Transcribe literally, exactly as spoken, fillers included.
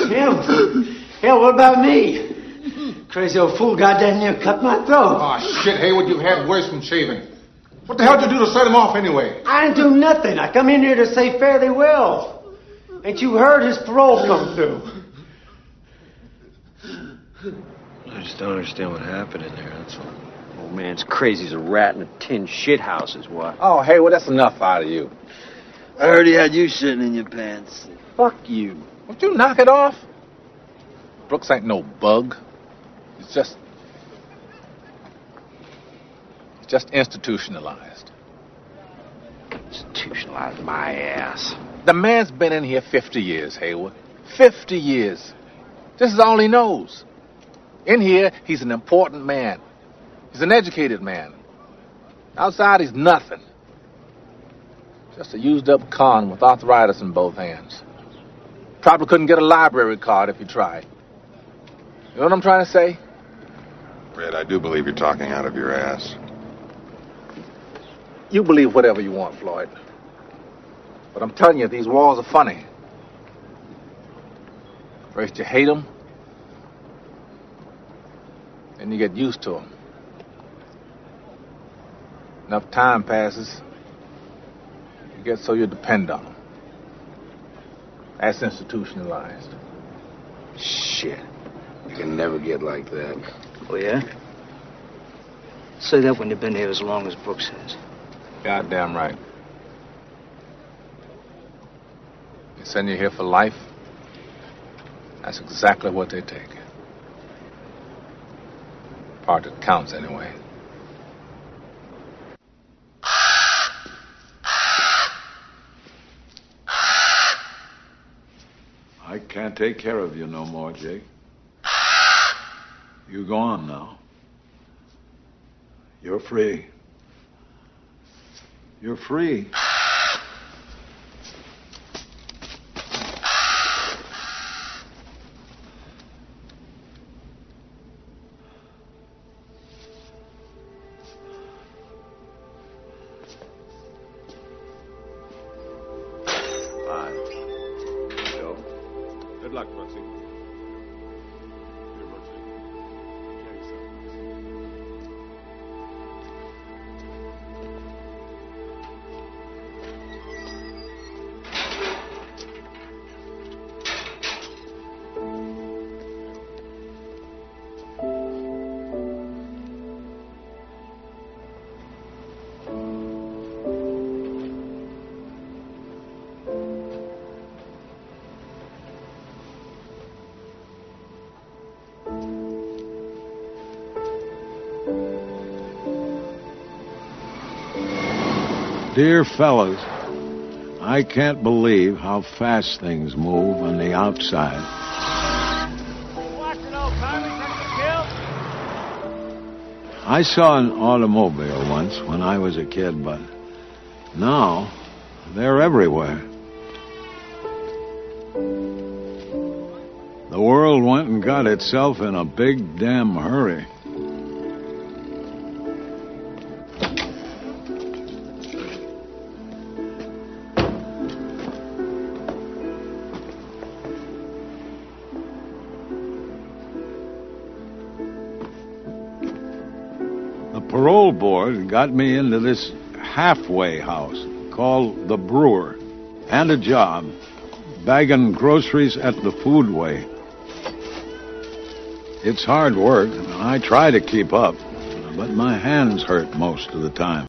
Him? Hell, what about me? Crazy old fool goddamn near cut my throat. Oh, shit, Haywood, you've had worse from shaving. What the hell did you do to set him off anyway? I didn't do nothing. I come in here to say fare thee well. Ain't you heard his parole come through? I just don't understand what happened in there, that's all. Old man's crazy as a rat in a tin shit house is what. Oh, Haywood, that's enough out of you. I heard he had you sitting in your pants. Fuck you. Won't you knock it off? Brooks ain't no bug. It's just... It's just institutionalized. Institutionalized my ass. The man's been in here fifty years, Haywood. Fifty years. This is all he knows. In here, he's an important man. He's an educated man. Outside, he's nothing. Just a used-up con with arthritis in both hands. Probably couldn't get a library card if he tried. You know what I'm trying to say? Red, I do believe you're talking out of your ass. You believe whatever you want, Floyd. But I'm telling you, these walls are funny. First you hate them, then you get used to them. Enough time passes, you get so you depend on them. That's institutionalized. Shit. You can never get like that. Oh, yeah? Say that when you've been here as long as Brooks has. Goddamn right. They send you here for life. That's exactly what they take. Part that counts, anyway. I can't take care of you no more, Jake. You go on now. You're free. You're free. Bye. Joe. Good luck, Brooksy. Here, Brooksy. Okay, so. Dear fellas, I can't believe how fast things move on the outside. I saw an automobile once when I was a kid, but now they're everywhere. The world went and got itself in a big damn hurry. Parole board got me into this halfway house called the Brewer, and a job bagging groceries at the Foodway. It's hard work. I try to keep up, but my hands hurt most of the time.